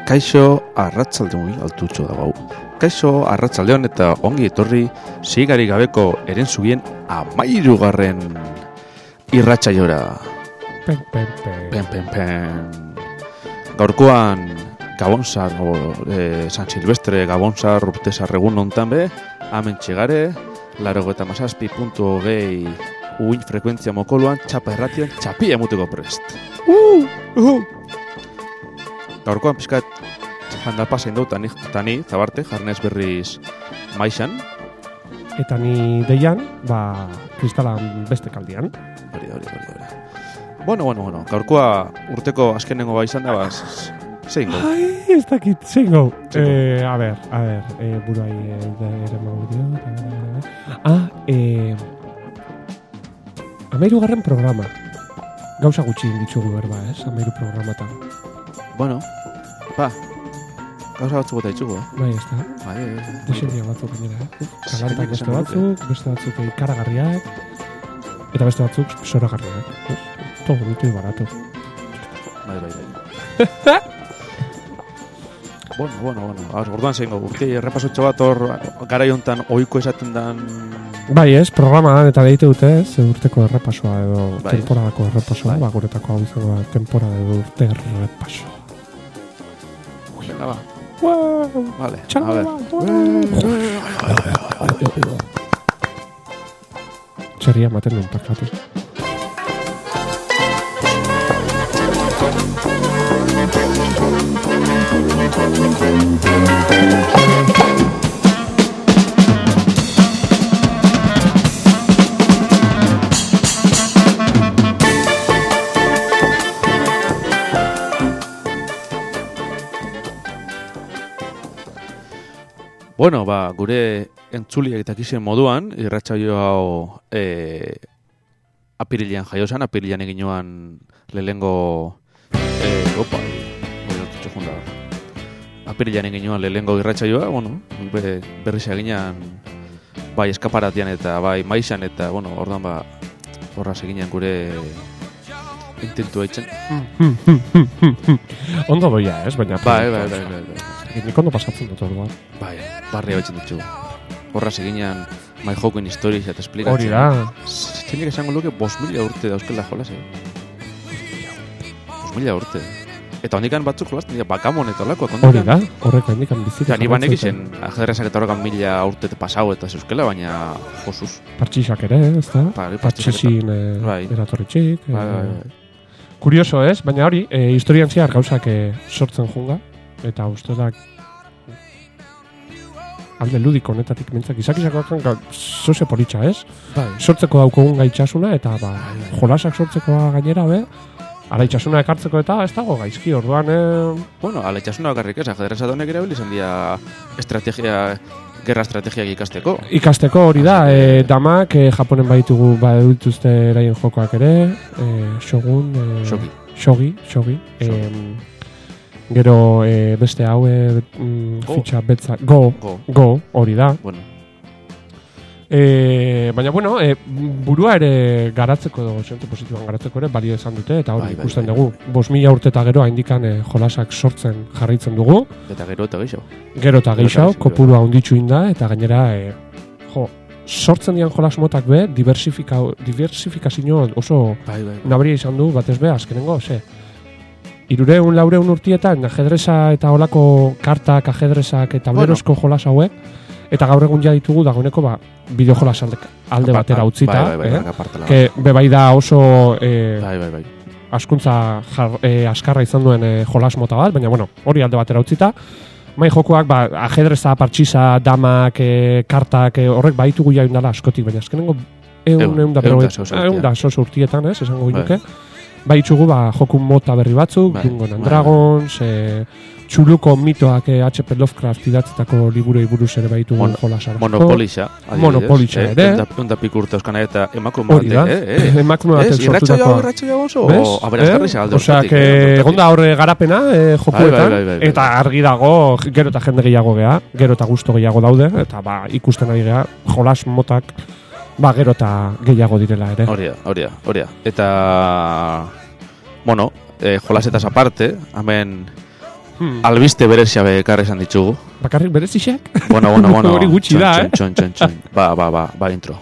Kaixo arratsaldeon altutxo dago. Kaixo arratsaldeon eta ongi etorri sigari gabeko erenzugien 13. irratsaiora. Pen. Gaurkoan Gabonzar San Silvestre Gabonzar urtezar egun hontan be, hemen txegare 97.2 uin frekuentzia mokoloan txapa erratian txapia emuteko prest. Gaurkoan pizkat handalpasa indau tani zabarte jarnez berriz maixan. Eta ni deian, kristalan beste kaldian. Hori. Bueno. Gaurkoa urteko azkenengo izan da, zein gau? Ai, ez dakit, zein gau. A ver, buruai ere maudio. 13. programa. Gauza gutxi ditugu berba, 13 programatan. Bueno, gauza batzuk eta ditugu, Bai, ez da. Desendia batzuk gainera, Kalantak beste batzuk ikaragarriak, eta beste batzuk zoragarriak. Todo bonito y barato. Bai. Bueno. Orduan zein gau, urte errepasotxo bat hor garai hontan ohiko esaten dan... Bai ez, programan eta deite dute urteko errepasoa edo temporadako errepasoa, guretako hau izango da temporada edo urte errepasoa. Venga, ba. Vale, a ver. Txerria maten duen pakatu. Bueno, gure entzuliak eta kizien moduan, irratsaio hau apirilean jaiosan, apirilean egin joan lehengo apirilean egin joan lehengo irratsaioa, berriz eginean bai eskaparatian eta bai maixan eta, orduan horraz eginean gure intentu haitzen. Ondo doia, baina... Bai. Nik ondo pasatzen dut orduan. Bai, barria baitzen ditugu. Horraz eginean mai jokoen historiz eta esplikatzen. Hori da. Zeinek esango luke 5.000 urte dauzkela jolas, 5.000 urte. Eta hondikan batzuk jolas, bakamon eta olakoak hondikan. Hori da, horrek hondikan bizitza. Eta ni banek izen, ajedrezak eta horrekan 1000 urte pasau eta zeuskela, baina josuz. Partxixak ere, ez da? Partxixin eratorritxik. Kurioso ez, baina hori, historian ziar gauzak sortzen junga. Eta usteak alde ludiko honetatik mentzak izakisakoak sozio politxa, ez? Sortzeko daukogun gaitxasuna eta jolasak sortzeko gainera, alaitxasuna ekartzeko eta ez dago gaizki, orduan... alaitxasuna bakarrik ez, ajedreza donek ere izan dira gerra estrategiak ikasteko. Ikasteko hori da, damak Japonen baitugu dituzte eraien jokoak ere, Shogun... Shogi. Gero beste hau fitxa betza Go, hori da. Bueno. Baina burua ere garatzeko edo sente positiboan garatzeko ere balio izan dute eta hori ikusten dugu. 5.000 urte eta gero haindikan jolasak sortzen jarraitzen dugu. Eta gero eta gehiago. Kopurua handitsu inda eta gainera sortzen dian jolas motak diversifikazio oso nabaria izan du batez azkenengo, 300-400 urtietan ajedreza eta olako kartak, ajedrezak eta tablerozko jolas hauek, eta gaur egun ja ditugu dagoeneko bideo jolas alde batera utzita, bai da oso askuntza askarra izan duen jolas mota bat, baina hori alde batera utzita, mai jokoak ajedreza, partxiza, damak, kartak, horrek baitugu jaindala askotik, baina azkenengo 100 urtietan, esango ginuke, baitzugu joku mota berri batzuk, Dungeons and Dragons, txuluko mitoak H.P. Lovecraft idatzetako liburei buruz ere baitugu jolasarako. Monopolixa ere. Ondapik urte euskana eta emakume batek. Emakume batek sortutakoa. Irratxaioa oso aberazgarri alde horretik. Egonda horre garapena jokuetan, eta argi dago, gero eta jende gehiago geha, gero eta gusto gehiago daude, eta ikusten ari geha, jolas motak gero eta gehiago direla ere. Hori da. Eta, jolasetaz aparte, hemen albiste berezia bekarri esan ditugu. Bakarrik berezixak? Bueno. Hori gutxi da, Txon. Ba, intro.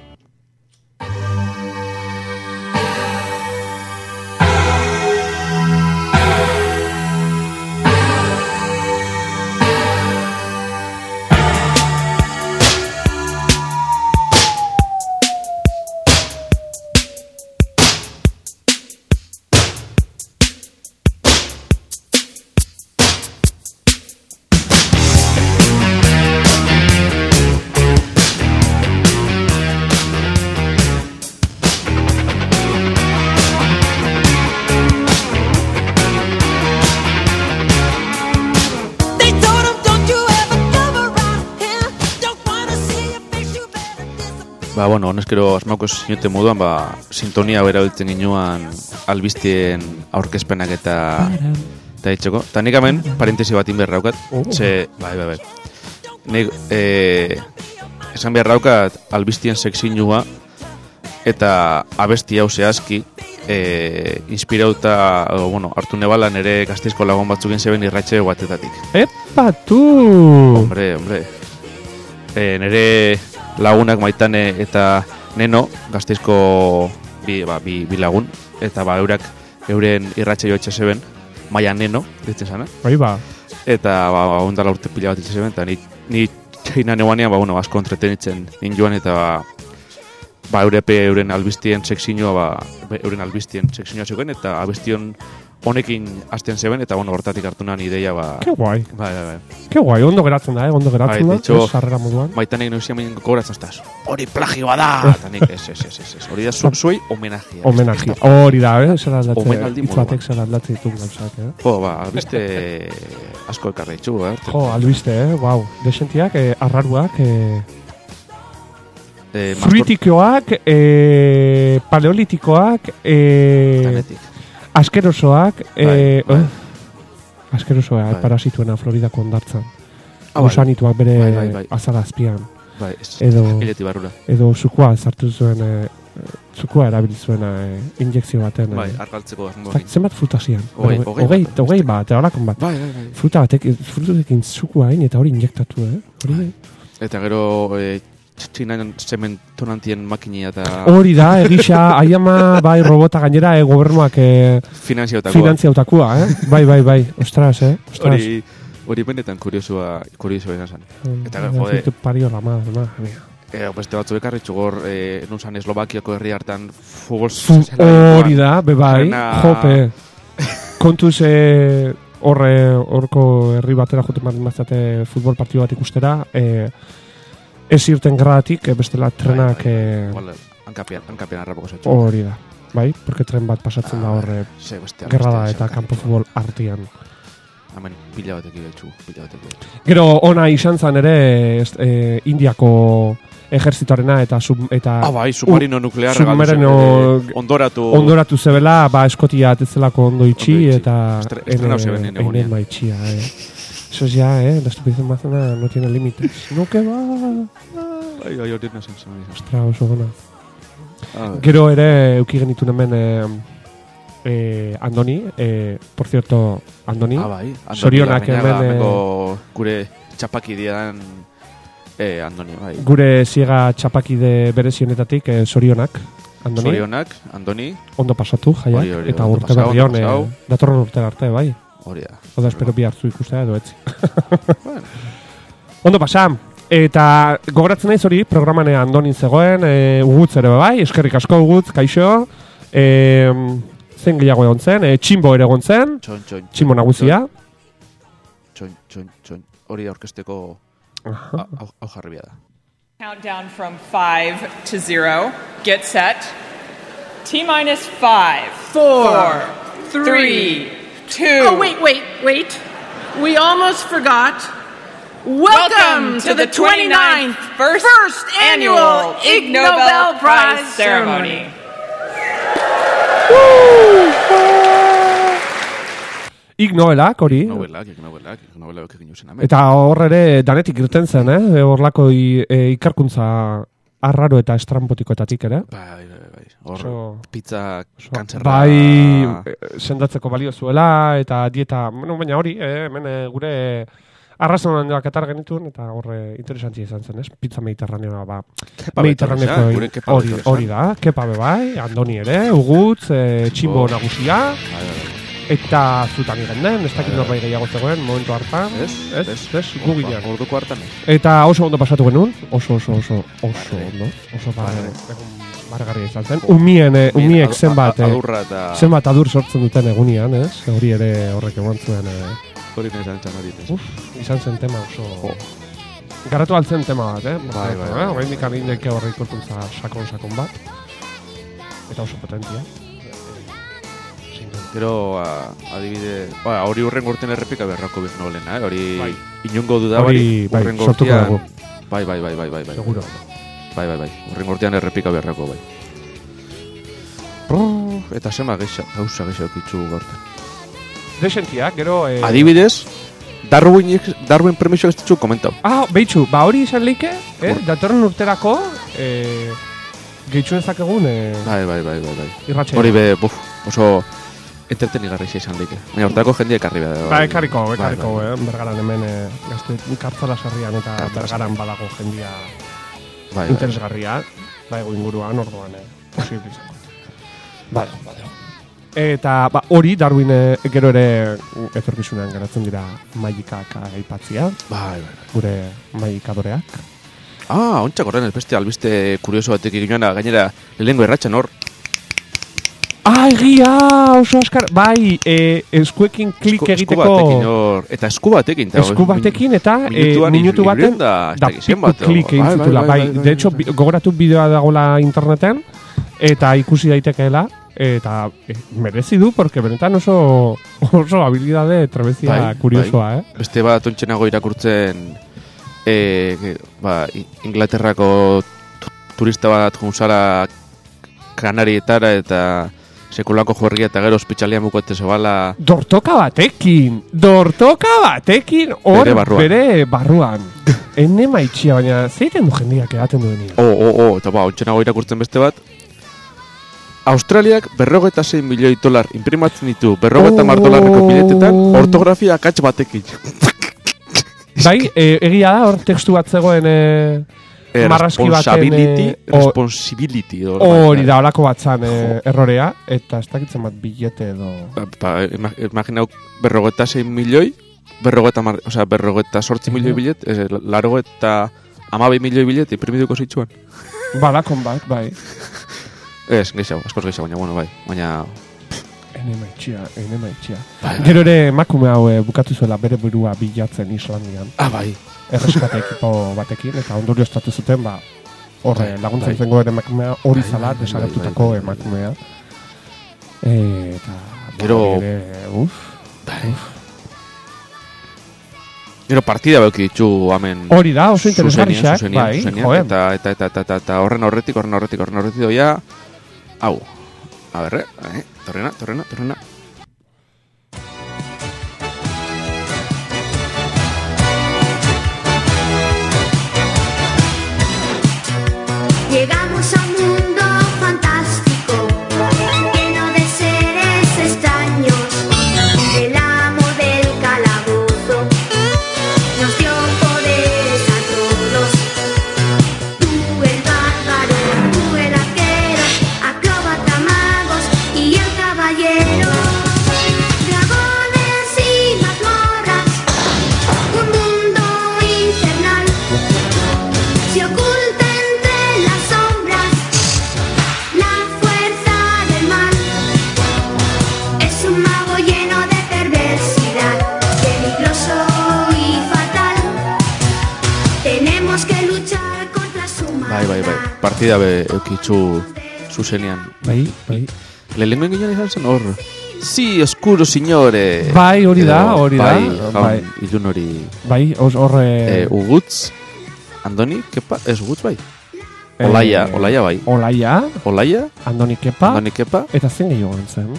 Honezkero asmauko zinute moduan, sintonia bera biltzen ginuan albistien aurkezpenak eta etxeko. Eta nik hemen, parentesi bat inberra daukat. Bai. Nik esan behar daukat albistien sekzinua eta abesti hau zehazki inspirauta, hartu nebala nire gazteizko lagun batzukin zeben irratxe batetatik. Epa, tu! Hombre. Nire lagunak Maitane eta Neno, Gazteizko bi lagun, eta euren irratxe joetxe zeben, Maia Neno, ditzen zana. Eta ondala urte pila bat ditzen zeben, eta ni txeina neuanean, asko entretenitzen ninduan, eta euren albistien sekzinua, euren albistien sekzinua zegoen, eta abestion honekin hasten zeben, eta hortatik hartu nahan ideia, Ke guai. Bai. Ke guai, ondo geratzen da, ondo geratzen da, sarrera moduan. Maitanek nuzia mainen gogoratzen estaz. Hori plagioa da! Eta nik, ez. Hori da zuei homenajia. Homenajia, hori da, zer aldatze, itzatek zer aldatze ditu gauzak, albiste asko ekarra ditxu, albiste, guau. Desentiak, arraruak, fruitikoak, paleolitikoak, Danetik. Askerosoak, askerosoak, parasituena Floridako ondartzan. Gusanituak bere azala azpian. Edo zukua zartu zuen, zukua erabili zuena injekzio baten. Argaltzeko. Zenbat fruta zian? Hogei bat, horrakon bat. Frutekin zukua hain eta hori injektatu, Eta gero Txinan zementonantien makinia eta... Hori da, egisa, aiama, robota gainera, gobernuak finanziautakua, Bai. Ostras. Hori benetan kuriosoa izan. Eta jode... Pario la madre, beste batzu bekarritxu gor, nuzan Eslovakiako herri hartan futbol... Hori da, bai, jope. Kontuz horko herri batera joten mazate futbol partidu bat ikustera, ez irten gradatik, bestela trenak... Hankapian harrapoko zetxu. Hori da, bai, porque tren bat pasatzen da horre gerrada eta kampo futbol artian. Hemen, pila batek ibetxu. Gero, ona izan zen ere Indiako ejerzitoarena eta... submarino nuklearra ondoratu zebela, Eskotia atzelako ondo itxi eta... Estrenau zeben nene bonean. Eso es ya, la estupidez mazana no tiene límites. No, que va. Ai, hori nazen. Ostra, oso gona. Gero ere, euki genitun hemen Andoni, por cierto, Andoni. Sorionak hemen... Gure txapakidean Andoni, bai. Gure ziega txapakide berezionetatik, sorionak. Sorionak, Andoni. Ondo pasatu, jaiak. Eta urte berri hon, datorren urte arte, bai. Hori da. Oda espero bi hartzu ikustea edo etzi. Ondo pasam. Eta gogoratzen naiz hori, programan Andonin zegoen, Ugutz ere bai, eskerrik asko Ugutz, kaixo. Zen gehiago egon zen, Tximbo ere egon zen. Tximbo naguzia. Txon. Hori aurkesteko hau jarribia da. Countdown from 5 to 0. Get set. T-minus 5, 4, 3, 2. Oh, wait. We almost forgot. Welcome to the 29th first annual Ig Nobel Prize ceremony. Ig Nobelak, hori. Nobelak egin zen hemen. Eta hor ere danetik irten zen, horlako ikarkuntza arraro eta estrampotikoetatik ere. Bai. pizza kantzerra. Bai, sendatzeko balio zuela, eta dieta, baina hori, hemen gure arrazonandoak atar genituen, eta horre interesantzia izan zen, ez? Pizza mediterraneoa, mediterraneko hori da, kepa bebai, Andoni ere, Ugutz, Tximbo nagusia, eta zutan igenden, ez dakit norbai gehiago zegoen, momentu hartan, ez, gu ginean. Orduko hartan. Eta oso ondo pasatu genuen, oso ondo, oso bargarria izan zen. Umiek zenbat adur sortzen duten egunian, ez? Hori ere horrek eman zuen... Hori izan zen hori. Izan zen tema oso... Garatu altzen tema bat, Bai. Horrein indeke horre ikortuntza sakon bat. Eta oso potentia. Gero, adibide... Hori urren urten errepika beharrako bizno lehena, hori inungo dudabari urren urtean... Bai. Seguro. Bai. Urren urtean errepika beharrako, bai. Eta zema gauza okitzu gorten. Desentiak, gero... Adibidez, Darwin premiso ez ditzu komentau. Behitxu, hori izan leike, datorren urterako, gehitxu ezakegun... Bai. Irratxea. Hori oso entretenigarri izan leike. Baina hortako jendia ekarri behar. Bai, ekarriko, Bergaran hemen, gazte, kartzala sarrian eta Bergaran badago jendia interesgarria. Bai, inguruan, orduan, posible izan. Bai. Eta hori, Darwin gero ere etorkizunean geratzen dira magikak aipatzia. Bai. Gure magikadoreak. Ontsak horren beste albiste kurioso batek egin gainera lehengo erratxan hor. Egia, oso askar. Bai, eskuekin klik egiteko... Esku batekin. Esku batekin eta minutu baten da klik egin zitula. Bai, de hecho, gogoratu bideoa dagoela interneten eta ikusi daitekeela. Eta merezi du, porque benetan oso habilidade trebezia kuriosoa, Beste bat ontsenago irakurtzen Inglaterrako turista bat junzara Kanarietara eta sekulako juergia eta gero ospitxalian bukoete zebala... Dortoka batekin, hor bere barruan. Ene maitxia, baina zeiten du jendiak edaten duen. Eta ontsenago irakurtzen beste bat, Australiak $46 milioi imprimatzen ditu $50 biletetan ortografia akats batekin. Bai, egia da, hor tekstu bat zegoen marraski baten... Responsibility. Hori da, holako batzan errorea, eta ez dakitzen bat bilete edo... Imaginau $46 milioi, $48 milioi bilet, $82 milioi bilet imprimiduko zitsuan. Balakon bat, bai. Ez, askoz gehiago, baina... Ene maitxia. Gero ere emakume hau bukatu zuela bere burua bilatzen Islandian. Bai. Erreskate ekipo batekin, eta ondorio estatu zuten, horre laguntza izango ere emakumea hori zala desagertutako emakumea. Eta... Gero... Gero partida bauki ditu hamen... Hori da, oso interesgarriak, bai, joen. Eta horren horretik doia... Hau, a berre, torrena. Llegamos a un mundo fantástico, lleno de seres extraños. El amo del calabozo nos dio poderes a todos. Tú el bárbaro, tú el arquero, acróbata, magos y el caballero. Dragones y mazmorras, un mundo infernal. Se oculta entre las sombras la fuerza del mal. Es un mago lleno de perversidad, peligroso y fatal. Tenemos que luchar contra su maldad. Bai. Partida eukitzu zuzenean. Bai. Lehenengo egin izan zen hor. Si, oscuro, signore. Bai, hori da. Bai, ilun hori. Bai, horre... Ugutz, Andoni, kepa, ez Ugutz bai. Olaia bai. Olaia, Olaia, Andoni Kepa. Andoni Kepa. Eta zen gehiago zen.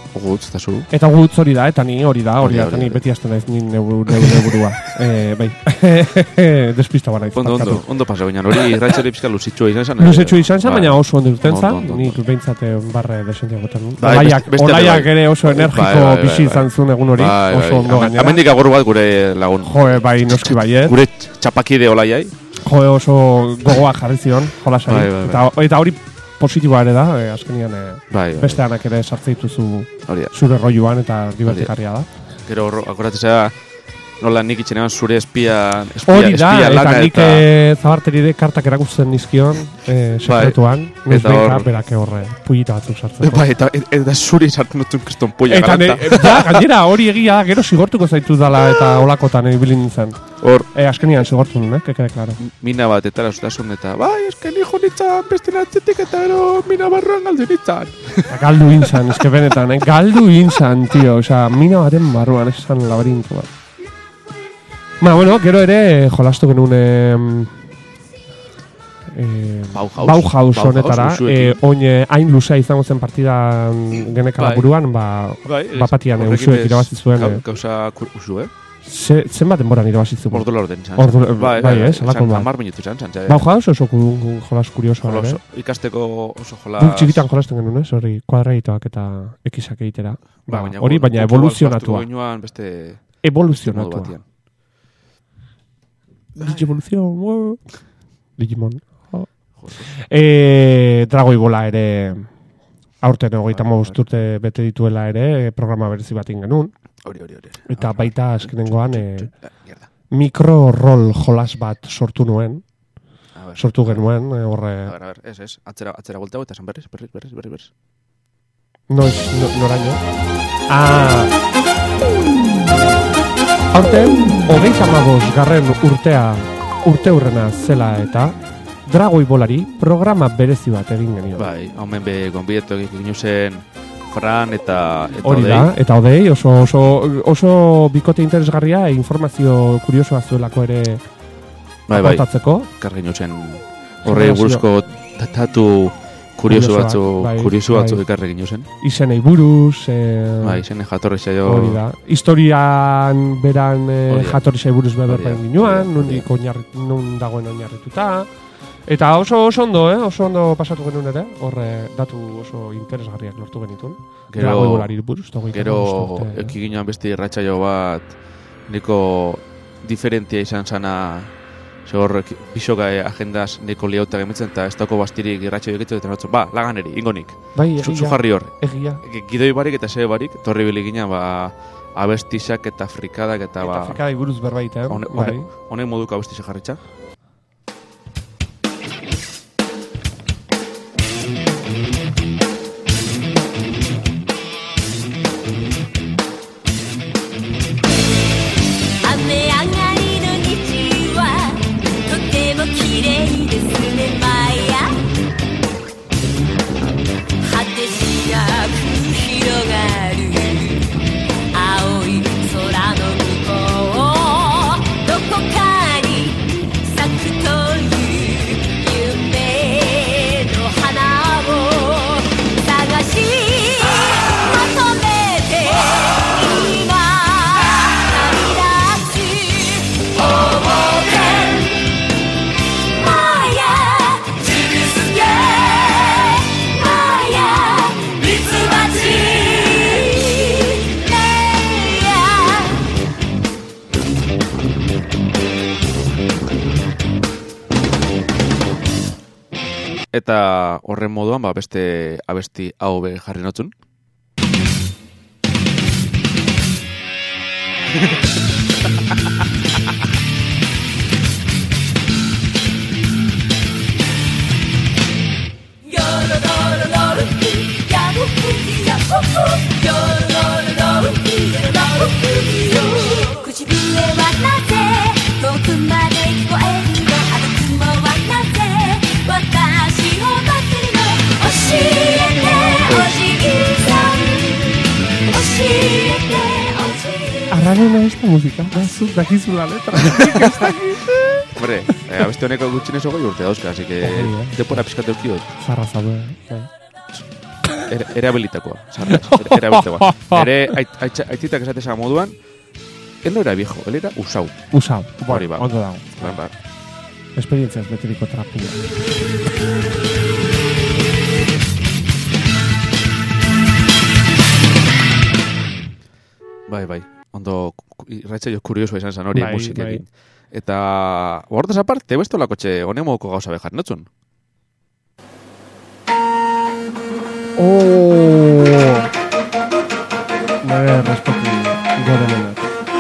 Gutz, eta zu. Eta gutz hori da, eta ni hori da, eta ni beti hasten naiz ni neburua. Bai, despista ba naiz. Ondo pasa, baina hori irratxari pizka luzitxua izan zen. Luzitxua izan zen, baina oso ondo urten zen, nik behintzat barre desentiagotan. Olaiak ere oso energiko bizi izan zuen egun hori, oso ondo gainera. Amendik agurru bat gure lagun. Jo, bai, noski baiet. Gure txapakide olaiai. Jo, oso gogoa jarri zion, jolasai. Eta hori positiboa ere da, azkenian beste anak ere sartze dituzu zure rolluan eta divertigarria da. Gero, akoratzea, nola nik itxenean zure espia hori da, eta nik zabarteri de kartak erakutzen nizkion sekretuan, nuzbeika berak horre pullita batzuk sartzen. Bai, eta zuri sartzen dutun kriston pulla galanta. Ja, gainera hori egia, gero sigortuko zaitu dala eta olakotan ibilin nintzen. Hor, azkenian sigortu nuen, kekere, klaro. Mina bat eta erasutasun eta, bai, esken hijo nintzen beste natzetik eta ero mina barruan galdu nintzen. Galdu inzan, eske benetan, galdu inzan, tio, osea, mina baten barruan, esan laberintu bat. Bueno, gero ere jolastu genuen Bauhaus honetara, oin hain luzea izango zen partida genekala buruan, bapatian usuek irabazizuen. Gauza usu, Zenbat denboran irabazizu? Ordu orden zan. Bai, alakon bat. 10 minutu zan. Bauhaus oso jolas kuriosoa. Ikasteko oso jolas... Guk txikitan jolasten genuen, hori kuadraitoak eta ekizak egitera. Hori, baina evoluzionatua. Evoluzionatua. Digimon. Dragoi bola ere aurten 35 urte bete dituela ere programa berezi bat genuen. Hori. Eta baita azkenengoan mikro-rol jolas bat sortu nuen. Sortu genuen, horre... A ver, ez. Atzera volteo eta esan berriz. Noraino. Aurten, 35 garren urte hurrena zela eta Dragoi bolari programa berezi bat egin genio. Bai, homen be gonbieto egin zen Fran eta hori da, eta Odei oso bikote interesgarria informazio kuriosoa zuelako ere aportatzeko. Kargin zen horre buruzko datatu kurioso batzu ekarregin zen. Izenei buruz. Izenei jatorri zaio. Hori da. Historian beran jatorri zaio buruz beberpen ginuan, nun dagoen oinarrituta. Eta oso ondo pasatu genuen ere, horre datu oso interesgarriak lortu genitun. Gero ekiginoan beste irratsaio bat, niko diferentia izan zana, hor bisoka agendaz neko liauta gemetzen, eta ez dauko bastirik irratsaio egitu, eta notzen, laganeri, ingonik. Zu jarri hor. Gidoi barik eta zebe barik, torri biligina, abestizak eta frikadak eta... Eta frikadak buruz berbait, Honek moduko abestizak jarritza. Eta horren moduan, beste abesti hau be jarri notzun. Arrarena esta música, zut dakizu la letra. Hombre, abeste honeko gutxinez 20 urte dauzka, así que depora pizkate urkiot. Zarra zaude. erabilitakoa. Erabilitakoa. Ere aitzitak esateza moduan, él no era viejo, él era usau. Usau, hori ba. Ondo dago. Ba. Esperientzia ez beteriko trapua. Bai. Ondo irratxa jo kurioso izan zen hori musikekin. Eta hortaz aparte, bestolako txe honemoko gauza behar notzun? Nire respeti gorenenak.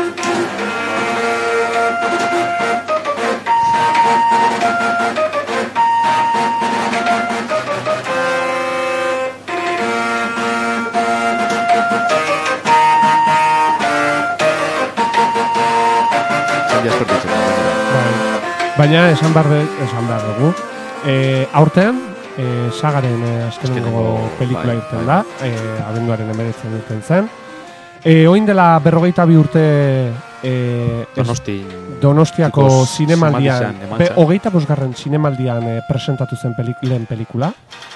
Baina esan behar dugu. Aurtean, sagaren azkenengo pelikula irten da, abenduaren 19 irten zen. Oin dela 42 urte Donostiako zinemaldian, 25. zinemaldian presentatu zen lehen pelikula.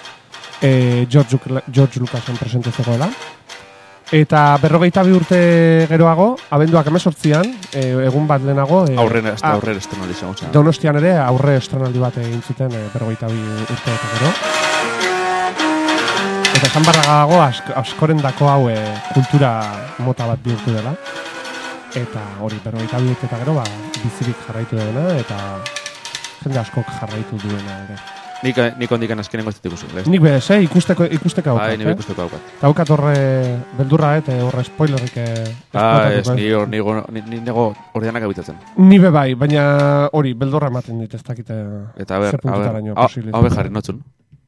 George Lucasen presente zegoela. Eta 42 urte geroago, abenduak 18an, egun bat lehenago... aurre estrenaldi zegoen. Donostian ere, aurre estrenaldi bat egin zuten 42 urte eta gero. Eta esan barragago, askorendako hau kultura mota bat bihurtu dela. Eta hori, 42 urte eta gero, bizirik jarraitu dena, eta jende askok jarraitu duena ere. Nik ondikan azkenengo ez dut ikusi. Nik bez, ikusteko haukat. Bai, nik ikusteko haukat. Eta haukat horre beldurra, horre spoilerrik ni nego ordeanak abitatzen. Ni bai, baina hori, beldurra ematen dit, ez dakite eta ber, ze puntutaraino posibilitzen. Hau beharri notzun.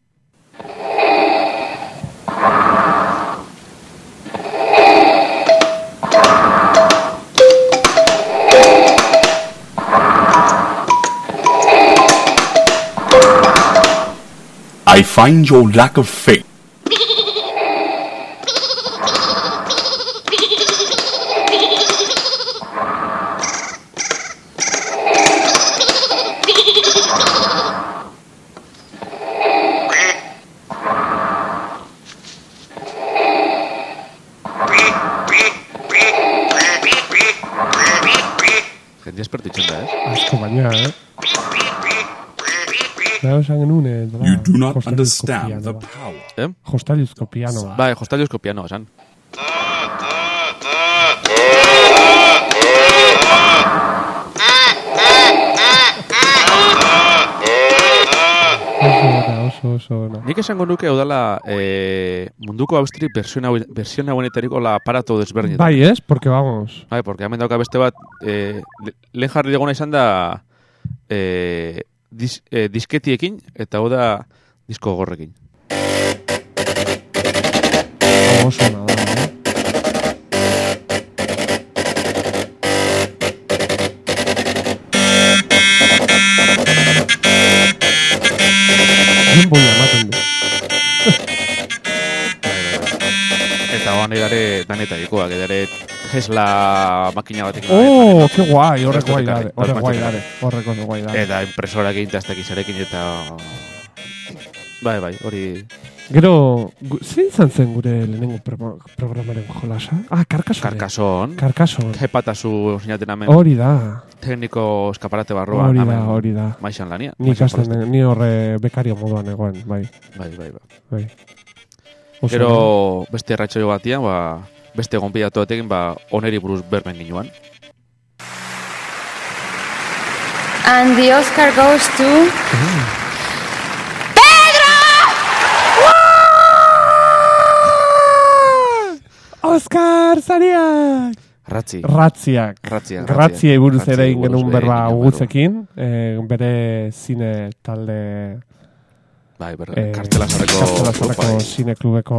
I find your lack of faith. Gente espertitzen da, Asko baina, You do not understand the power. Jostaiuzko pianoa. Bai, jostaiuzko pianoa, esan. Oso. Nik esango nuke hau dela munduko abestirik versión hauenetariko la aparato desberdinetan. Bai, ez? Porque vamos. Bai, porque hemen dauka beste bat lehen jarri duguna izan da disketiekin eta hau da disko gorrekin. Oso nada, Boia ematen du. Eta hoan edare danetarikoak, edare Tesla makina batekin. Oh, que guai, horrek guai dare. Eta impresorak egin taztek izarekin eta... Bai, hori... Gero, zein izan zen gure lehenengo programaren jolasa? Karkason. Hepatazu sinaten amen. Hori da. Tekniko eskaparate barroa. Hori da. Maixan lania. Ni horre bekario moduan egoen, bai. Bai. Gero, beste erratxoio batian, beste gonpidatu batekin, oneri buruz bermen ginuan. And the Oscar goes to... Oscar Zariak! Ratziak. Ratziai buruz ere ingenun berba ugutzekin. Bere zine talde... Bai, kartzelasarreko zine klubeko...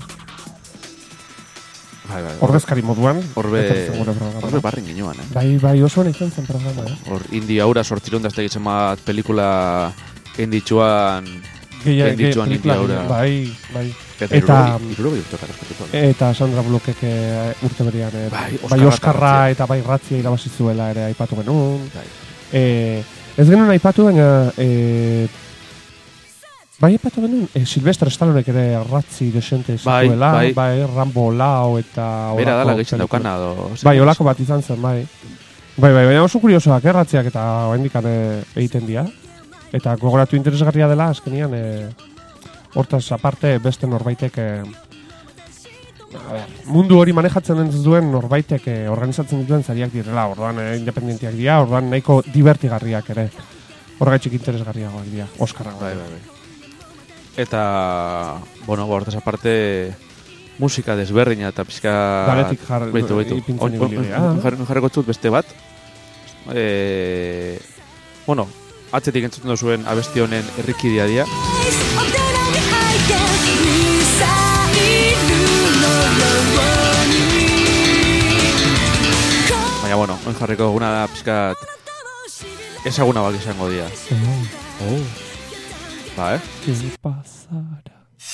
Ordezkari moduan. Horbe barrin ginuan, Bai, oso nahi zen programa, Hor, indi aura sortziron da ez bat pelikula inditxuan indi aura. Bai. Eta Sandra Bullockek urte berian bai Oskarra eta bai Ratzia irabazi zuela ere aipatu genuen. Ez genuen aipatu, baina Bai, epatu benuen, Silvestre Stallonek ere ratzi desente zituela, bai, Rambo Lau eta... Bera dala gaitzen daukana, Bai, olako bat izan zen, bai. Bai, baina oso kuriosoak erratziak eta oendikan egiten dira. Eta gogoratu interesgarria dela, azkenian, hortaz aparte beste norbaitek... mundu hori manejatzen ez duen norbaitek organizatzen dituen zariak direla, orduan independentiak dira, orduan nahiko divertigarriak ere. Horregaitxik interesgarriagoak dira, Oskarra. Bai. Eta, bueno, hortaz aparte, musika desberdina eta pizka... Galetik ipintzen ibili. Jarreko txut beste bat. Bueno, atzetik entzuten duzuen abesti honen errikidia dia. Baina, bueno, jarreko eguna pizkat ezaguna bak izango dia. Ba, ¿Qué pasará?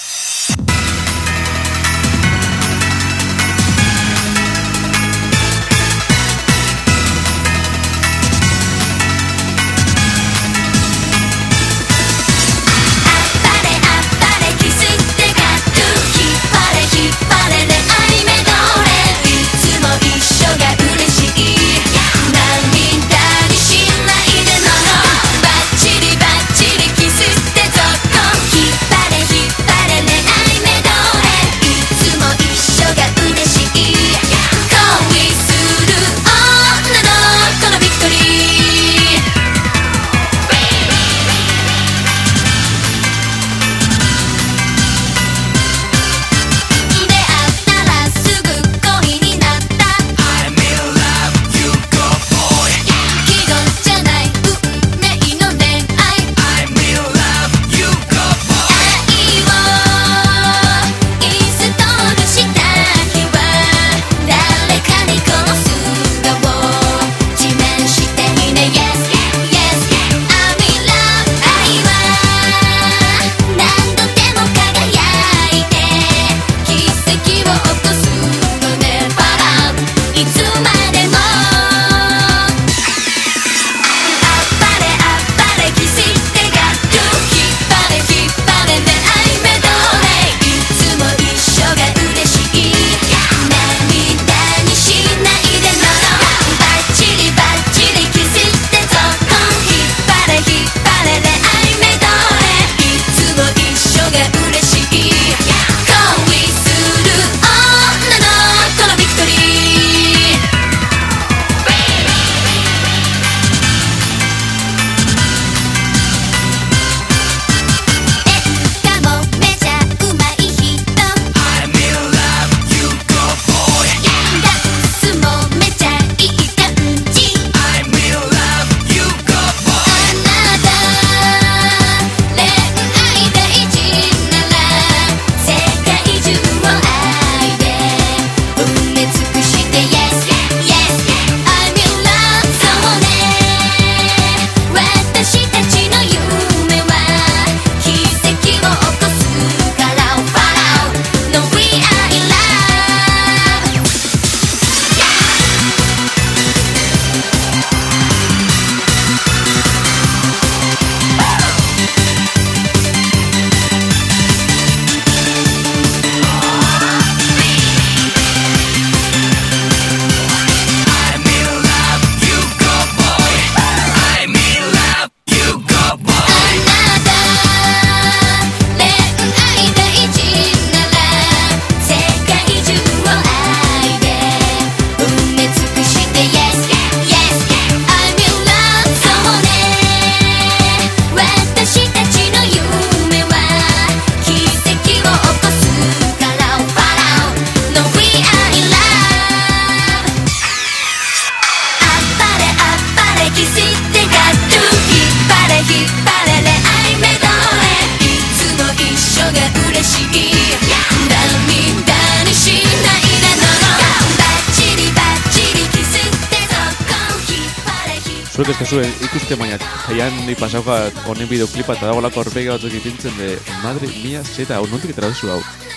Zuek ez zuen ikuste baina jaian ni pasaukat honen bideoklipa eta dagolako horpega batzuk ipintzen de madre mia zeta, hau nontik eta duzu hau?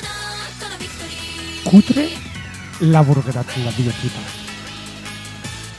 Kutre labur geratzen da bideoklipa.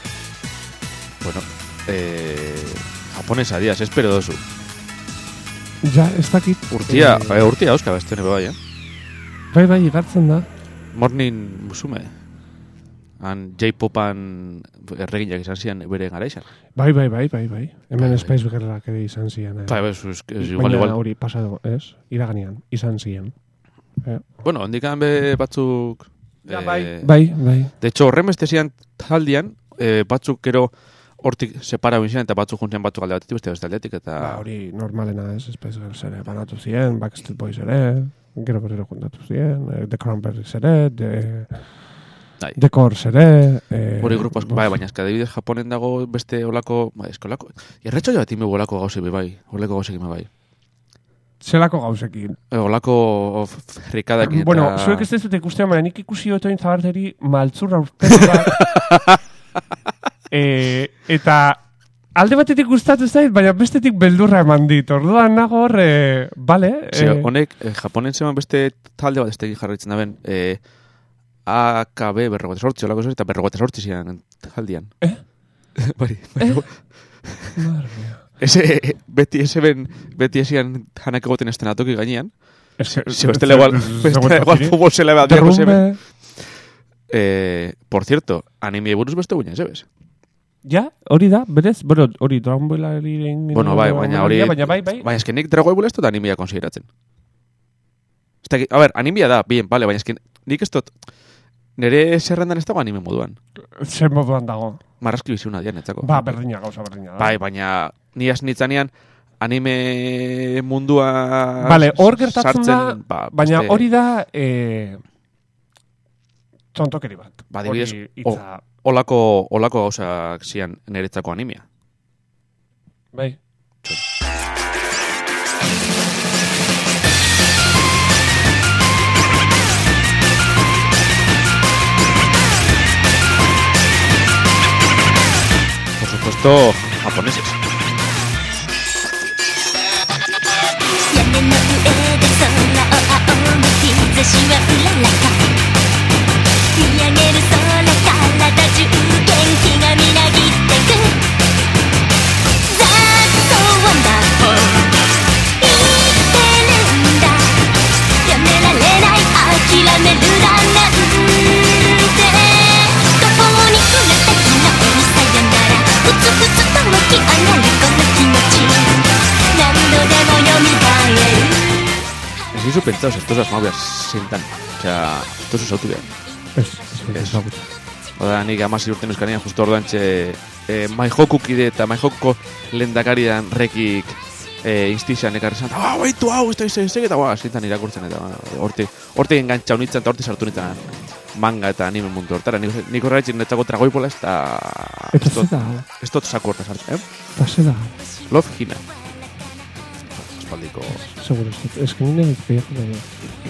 Bueno, japonesa diaz, espero dozu. Ja, ez dakit. Urtia auska beste hone bai, Bai, igartzen da. Morning Musume. Han J-Popan erreginak izan zian bere gara izan. Bai. Hemen Space Gerrak ere izan zian. Bai, igual. Baina hori pasado, ez? Iraganean, izan zian. Bueno, handikan be batzuk... Ja, bai. De hecho, horren beste zian taldian, batzuk gero hortik separa bintzen, eta batzuk juntzian batzuk alde batetik, beste aldetik, eta... hori normalena ez, Space Girls ere, banatu ziren, Backstreet Boys ere, gero berriro juntatu ziren, The Cranberries ere, The Corrs ere... Hori grupos, baina ezka, adibidez, Japonen dago beste olako... eskolako... Erretxo jo bat ime olako gauzekin olako gauzekin bai. Zelako gauzekin? Olako frikadekin eta... Bueno, zuek ez dut ikustean, baina nik ikusi otoin zabarteri maltzurra urtetik eta alde batetik gustatu zait, baina bestetik beldurra eman dit. Orduan nago hor, bale... Honek, Japonen zeman beste talde bat estegin jarraitzen da ben, AKB 48, olako zer, eta 48 zian taldian. Bari. Madre mia. Beti esian janak egoten estenatoki gainean. Bestela igual fútbol se le va a por cierto, anime buruz beste guina, ¿sabes? Ja, hori da, berez? Bueno, hori Dragon Ball ariren... Bueno, baina hori... Bai. Baina esken nik Dragon Ball ez dut animea konsideratzen. A ver, animea da, bien, vale, baina esken nik ez dut... Nere zerrendan ez dago anime moduan. Zer moduan dago? Marrazki bizuna dian, etzako. Berdina, gauza berdina. Bai, baina ni asnitzanean anime mundua... Vale, hor gertatzen da, baina hori da... Tontokeri bat. Ba, dibidez, olako gauzak zian niretzako animea. Bai. Por supuesto, japoneses. Eso pensados, estos las movias sientan. O sea, esto es auto bien. Es Oda, nik amasi urten euskanean justo orduan Maihoku kide eta Maihoko lehendakarian rekik instizan ekarri zan, baitu hau, ez eta zintan irakurtzen eta hortik engantza honitzen eta hortik sartu nintzen manga eta anime mundu hortara. Nik horretxin netzako tragoipola eta... Eta zeda? Ez dut saku horta sartzen, Eta zeda? Love Hina. Espaldiko... Seguro, ez que nire behiak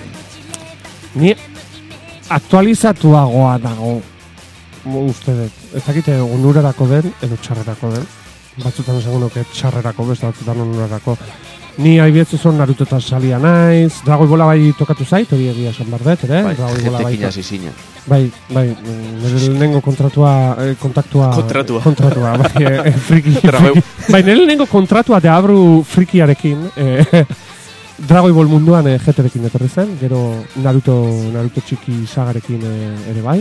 ni aktualizatuagoa dago uste dut. Ez dakite onurarako den edo txarrerako den. Batzutan esango txarrerako, beste batzutan onurarako. Ni haibietzen zon Narutotan salia naiz. Dragoi Bola bai tokatu zait, hori egia esan bardet, ere? Bai, jetekin hasi zinen. Bai, nire lehenengo kontratua, friki. Bai, nire lehenengo kontratua deabru frikiarekin, Dragoi Ball munduan jeterekin etorri zen, gero Naruto txiki sagarekin ere bai.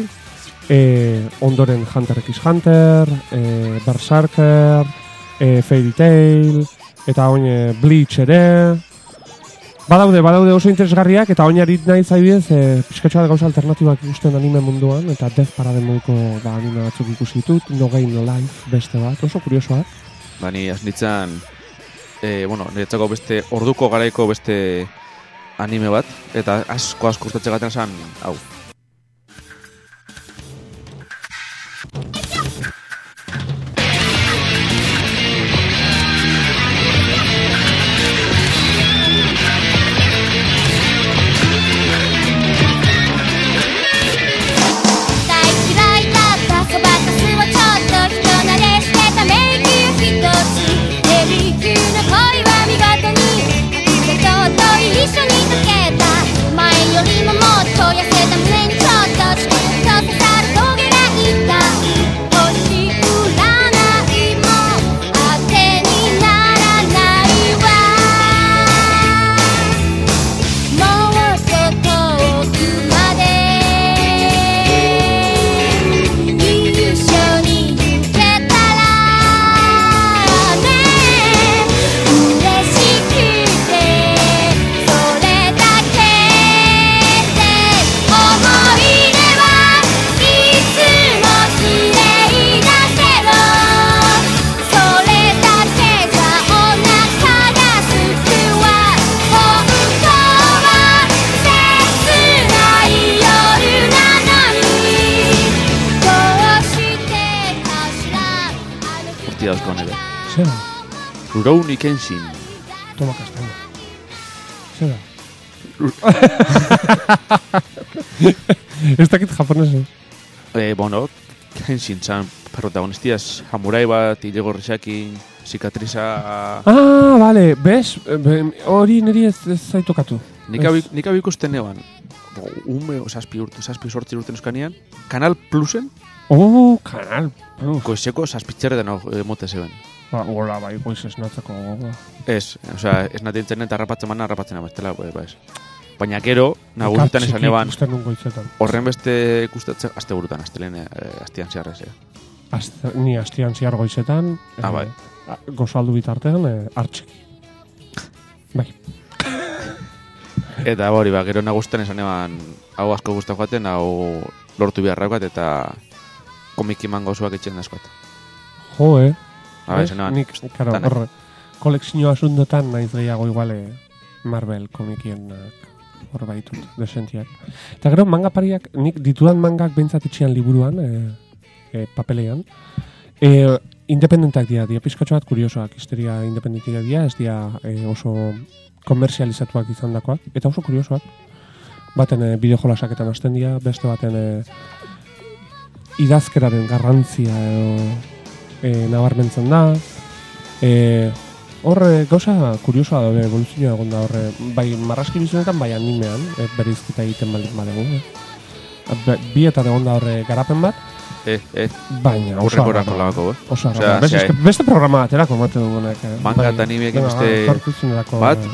Ondoren Hunter x Hunter, Berserker, Fairy Tail, eta oin Bleach ere. Badaude oso interesgarriak, eta oinarit nahi zaibidez, pixkatxoa gauza alternatibak ikusten anime munduan, eta Death Parade moduko anime batzuk ikusi ditut, No Game No Life beste bat, oso kuriosoak. Bani, asnitzan, niretzako beste, orduko garaiko beste anime bat, eta asko ustatxe gaten zan, hau. Yo abestia dauzko nire. Zera? Rurouni Kenshin. Toma castaña. Zera? Ez dakit japonesez. Bueno, Kenshin zan protagonistiaz samurai bat, ilegorrexakin, zikatriza... Vale, bez, hori niri ez zaitokatu. Nik hau ikusten eban, saspi sortzi urten euskanean, Kanal Plusen? Kanal Plus. Goizeko saspitzerre den mote zeben. Hola, bai, goiz esnatzeko gogoa. Ez natintzen eta harrapatzen abastela, ez. Baina gero, nagusitan esan eban, horren beste ikustatzen, azte burutan, astian ziarrez, Ni astian ziar goizetan, bai. Gozaldu bitartean, hartxeki. Bai. Eta hori, gero nagusitan esan eban, hau asko guztak joaten, hau lortu beharrakoat, eta komiki mangozuak etxen dazkoat. Jo, Nik, horre, kolekzio asundotan naiz gehiago iguale Marvel komikien hor baitut, desentiak. Eta gero, manga pariak, nik ditudan mangak behintzat itxian liburuan, papelean, independentak dia pizkatxo bat kuriosoak, histeria independentik dia, ez dia oso komerzializatuak izan dakoak, eta oso kuriosoak. Baten bideojolasaketan hasten dia, beste baten idazkeraren garrantzia nabarmentzen da. Horre, gauza kuriosoa daude, evoluzioa egon da horre, bai marrazki bizunetan, bai animean, berizkita egiten baldin badegu. Bietan egon da horre garapen bat, baina oso arra. Beste programa baterako ematen dugunek. Manga eta animeak bat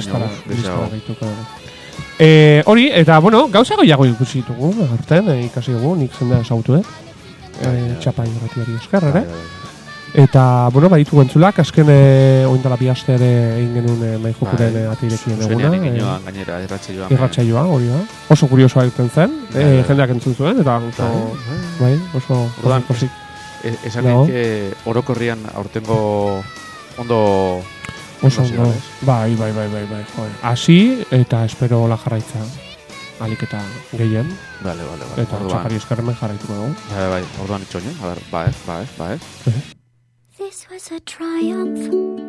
hori, eta, bueno, gauza goiago ikusi ditugu, aurten, ikasi dugu, nik zendea esautu, txapa irratiari esker, ere? Eta, bueno, baditu entzulak, azken oindala bi aste ere egin genuen maijukuren ateirekien eguna. Zuenean egin gainera, irratsaioa, hori da. Oso kuriosoa egiten zen, jendeak entzun zuen, eta oso posik. Esan egin orokorrian aurtengo ondo... Oso ondo, bai, joder. Asi, eta espero la jarraitza. Alik eta gehien. Vale. Eta txapari eskerremen jarraituko dugu. Bai, orduan itxoin, a ver, bai. This was a triumph.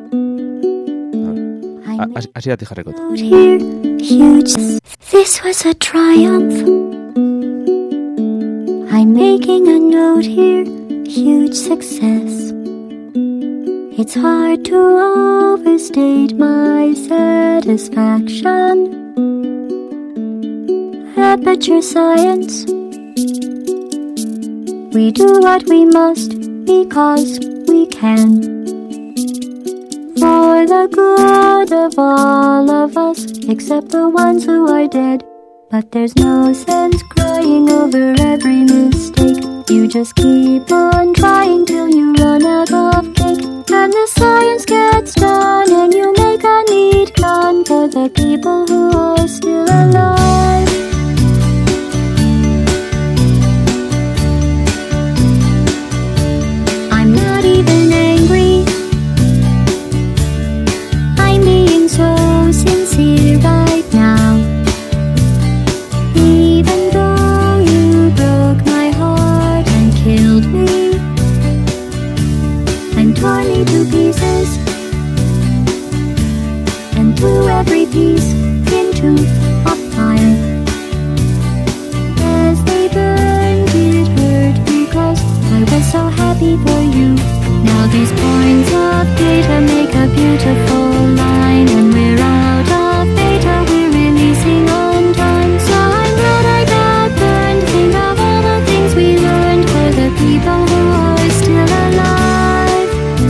Asi dati jarrikot. This was a triumph. I'm making a note here, huge success. It's hard to overstate my satisfaction. Aperture science. We do what we must because we can. For the good of all of us, except the ones who are dead. But there's no sense crying over every mistake. You just keep on trying till you run out of cake. And the science gets done and you make a neat gun for the people who are still alive. I'm not even angry. I'm being so sincere right now. Even though you broke my heart and killed me and tore me to pieces and threw every piece into a fire. As they burned, it hurt because I was so happy for you. Now these points of data make a beautiful line, and we're out of data, we're releasing on time. So I'm glad I got burned. Think of all the things we learned for the people who are still alive.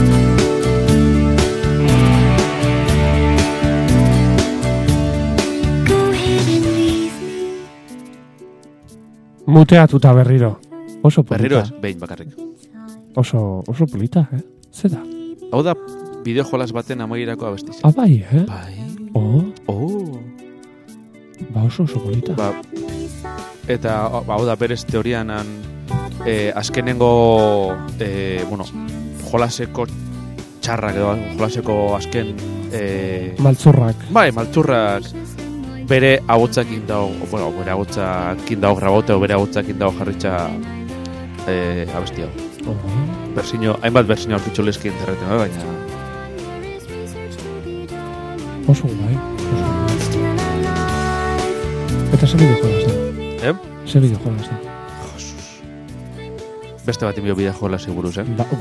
Go ahead and leave me. Muteatuta berriro. Oso polita. Berriro ez, behin bakarrik. Oso polita, Zer da? Hau da, bideojolas baten amaierako abestiz. Bai, Bai. Ba, oso polita. Eta, hau da, berez teorian azkenengo, jolaseko txarrak edo, jolaseko azken... Maltzurrak. Bai, maltzurrak bere agotzakin dago, bere agotzakin dago grabote, o bere agotzakin dago jarritza abesti hau. Hainbat bertsio aurkitzu lezki interreten, baina... Oso bai. Eta ze bideojuegaz da? Ze bideojuegaz da? Beste bat inbio bideojuegaz buruz,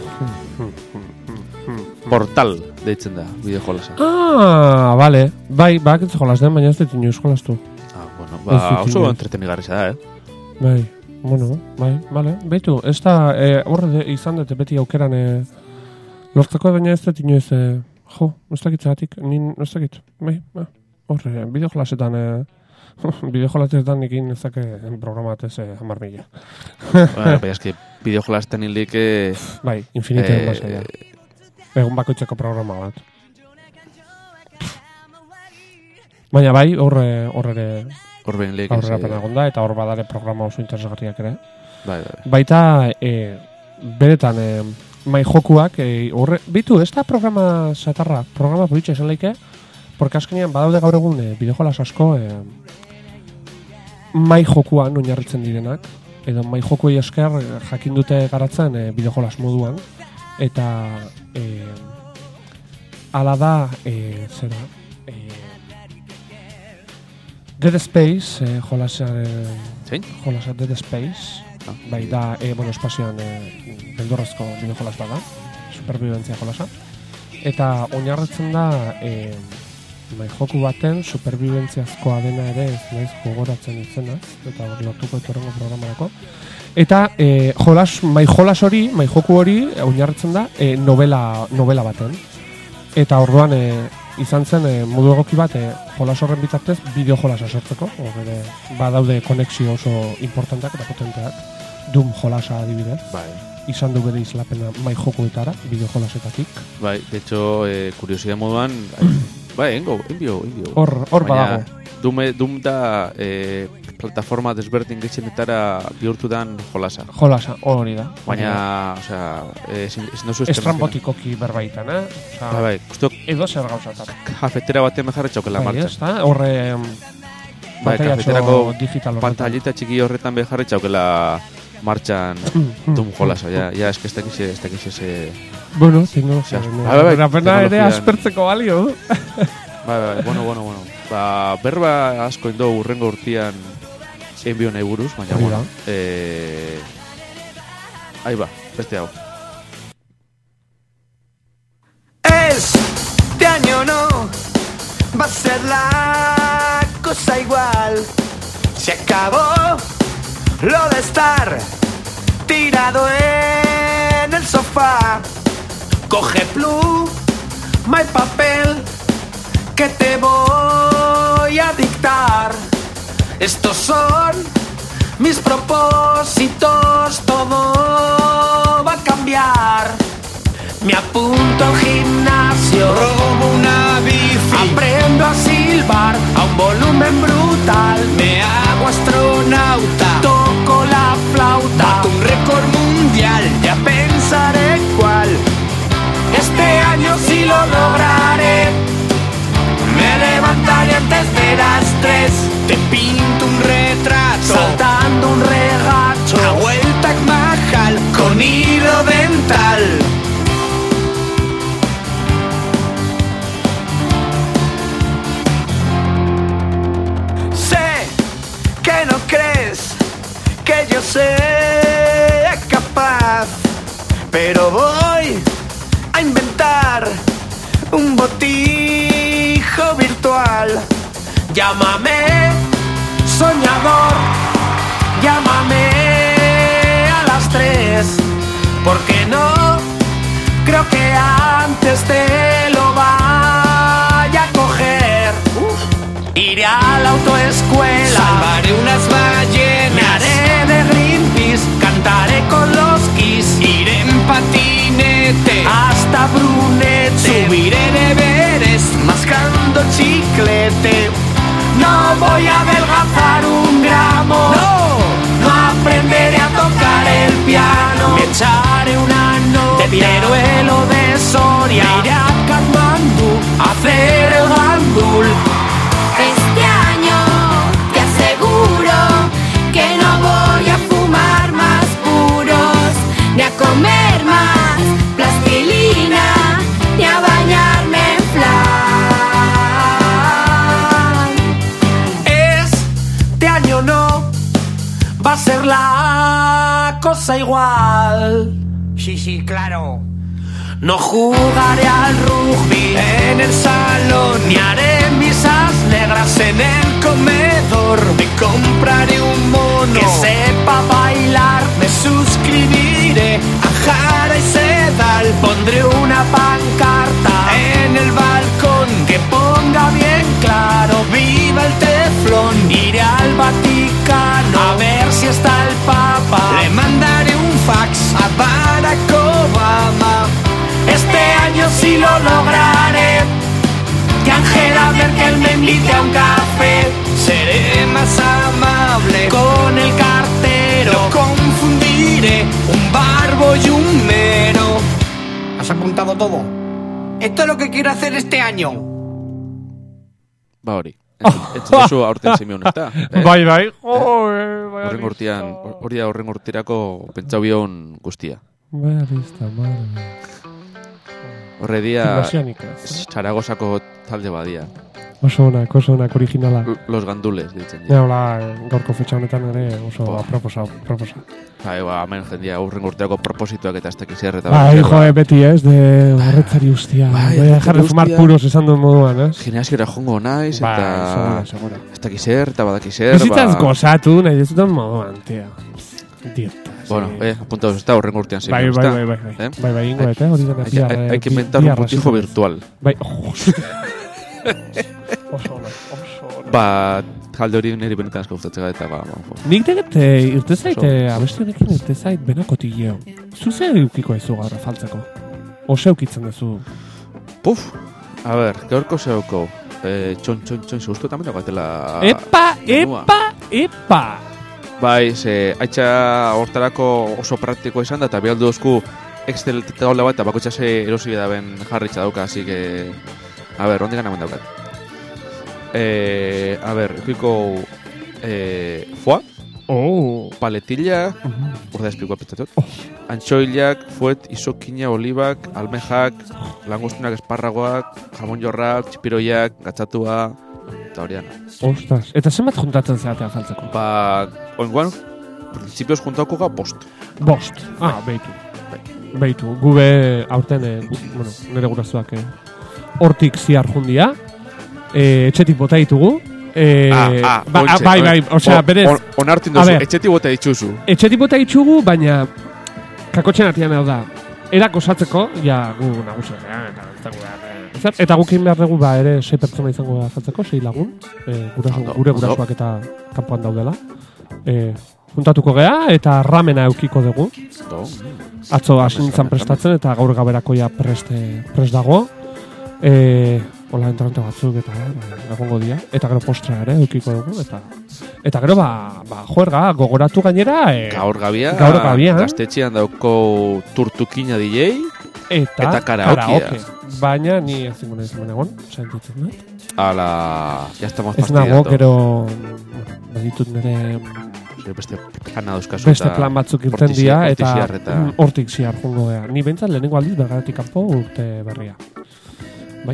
Portal deitzen da bideojuegaz. Vale. Bai, bakitze jolaz den, baina ez dut inoiz jolaztu. Oso entretenigarriza da, Bai, bueno, bai, vale. Beitu, ez da, horre izan dut beti aukeran lortzeko, baina ez dut inoiz, ez dakitzegatik, ez dakit, bai, horre, bideojolasetan, bideojolasetan ikin ezake programatez 10.000. Bai, eski, bideojolasetan hildik... Bai, infinite basaia. Egun bakoitzeko programa bat. Baina bai, horre aurrera pena gonda, eta hor badare programa oso interesgarriak ere. Baita, beretan, mai jokuak, bitu, ez da programa zatarra, programa politxe esan leike, porque azkenean badaude gaur egun bideojolas asko mai jokuan oinarritzen direnak, edo mai jokuei esker jakin dute garatzen bideojolas moduan, eta ala da, zera, Dead Space, jolasa Dead Space, bai da, espazioan beldurrezko bideojolas bada, superbibentzia jolasa, eta oinarritzen da mai joku baten superbibentziazkoa dena ere ez naiz gogoratzen izena, eta hori lotuko etorrengo programarako. Eta mai joku hori oinarritzen da novela baten. Eta orduan izan zen modu egoki bat jolas horren bitartez bideojolasa sortzeko, badaude konexio oso importanteak eta potenteak, Doom jolasa adibidez. Bai. Izan du bere izlapena mai jokuetara, bideojolasetatik. Bai, de hecho, kuriosidad moduan, bai, enbio. Hor badago. Doom da plataforma desberdin gehitzenetara bihurtu dan jolasa. Jolasa, hori da. Baina, estrambotikoki berbaitan, Bai, guztiok... Edo zer gauzatak. Kafetera batean mejarre txaukela martxan. Bai, ez da, horre... Kafeterako pantallita txiki horretan beharre txaukela martxan Doom jolasa. Ja, eski ez dakiz eze... Bueno, la pena ere aspertzeko balio. Bai, bueno. Berba asko indo urrengo urtean enbio nahi buruz, baina bueno. Ahí va, beste hau. Este año no va a ser la cosa igual. Se acabó lo de estar tirado en el sofá. Coge pluma y papel que te voy a dictar. Estos son mis propósitos, todo va a cambiar. Me apunto al gimnasio, robo una bici, aprendo a silbar a un volumen brutal. Me hago astronauta, toco la flauta, bato un récord mundial, ya pensaré cuál. Este año sí lo lograré. Me levantaré antes de las 3. Te pinto un retrato, saltando un regacho, una vuelta a Mahal con hilo dental. Sé que no crees que yo sea capaz, pero voy a inventar un botijo virtual. Llámame soñador, llámame a las 3, porque no creo que antes te lo vaya a coger. Iré a la autoescuela, salvaré unas ballenas, me haré de Greenpeace, cantaré con los Kiss, iré en patinete hasta Brunete, subiré en Everest mascando chiclete. No voy a adelgazar un gramo, no aprenderé a tocar el piano. Me echaré una nota de Teruelo de Soria, me iré a Katmandú a hacer el gandul. Este año te aseguro que no voy a fumar más puro. cosa igual. Sí, claro. No jugaré al rugby en el salón, ni haré misas negras en el comedor. Me compraré un mono que sepa bailar, me suscribiré a Jara y Sedal. Pondré una pancarta en el balcón que ponga bien claro: viva el teflón. Iré al Vaticano a ver si está el Papa. Le mandaré un fax a Barack Obama. Este año sí lo lograré, que Angela Merkel me invite a un café. Seré más amable con el cartero, confundiré un barbo y un mero. ¿Has apuntado todo? Esto es lo que quiero hacer este año. Ba hori. Entzutezu aurten Simeon, ezta? Bai. Horren urtirako pentsau bion guztia. Horre dia Zaragozako talde badia. Oso onak originala. Los Gandules, ditzen. Ja, hola, gorko fetxa honetan ere oso proposa. Hemen jendia urren urteako proposituak eta aztek izierre eta beti ez, de horretzari ustia. Bai, jarri fumar puros esan duen moduan, ez? Gimnasiora jongo naiz, eta ez dakizer, eta badakizer. Bizitzaz gozatu, nahi ez duen moduan, tia. Dietas. Bueno, apuntados está urren urtean Bai, ingo, hori dena piarra. Hay que inventar un putijo virtual. Bai, Ba, jalde hori niri benetan asko gustatzen eta ba. Nik deget irte zaite, abesti honekin irte zait benako tileo. Zuze eukiko ezu gaur afaltzeko? Ose eukitzen dezu? Puf, a ver, gaurko zeuko. Txon, zeustu eta menako atela... Epa! Bai, haitxa hortarako oso praktiko izan da, eta bialdu dozku Excel taula bat, eta bako txase erosi da ben jarritxa dauka, así que... A ver, ondik gana daukat. A ver, eukiko... Foa? Paletilla... Urda esplikua pitzatot. Antxoilak, fuet, isokina, olibak, almejak, langostunak, esparragoak, jamon jorra, txipiroiak, gatzatua... Eta hori dana. Ostras, eta zenbat juntatzen zeatea faltzeko? Ba, oinguan, principios juntauko ga bost. Bost? Beitu. Gube aurten, nire gurazuak hortik ziar jundia, etxetik bota ditugu. Bai, osea, berez... Onartin dozu, etxetik bota dituzu. Etxetik bota ditugu, baina kakotxen artian hau da. Erak osatzeko, ja, gu nagusia, eta gukin behar dugu ere 6 pertsona izango da faltzeko, 6 lagun, gure gurasoak eta kanpoan daudela. Juntatuko gea eta ramena eukiko dugu. Atzo hasi nintzen prestatzen eta gaur gaberakoia prest dago. Hola, entrante batzuk eta egongo dira. Eta gero postra ere eukiko dugu. Eta gero juerga, gogoratu gainera. Gaur gabia. Gaztetxean dauko turtukina DJ. Eta karaokea. Baina ni ez zingun ez egon, sentitzen dut. Ala, ya estamos fastidiados. Ez nago, gero baditut nire... Beste plana dauzkazu. Beste plan batzuk irten dira eta hortik ziar jungo gea. Ni behintzat lehenengo aldiz bergaratik kanpo urte berria. Bai?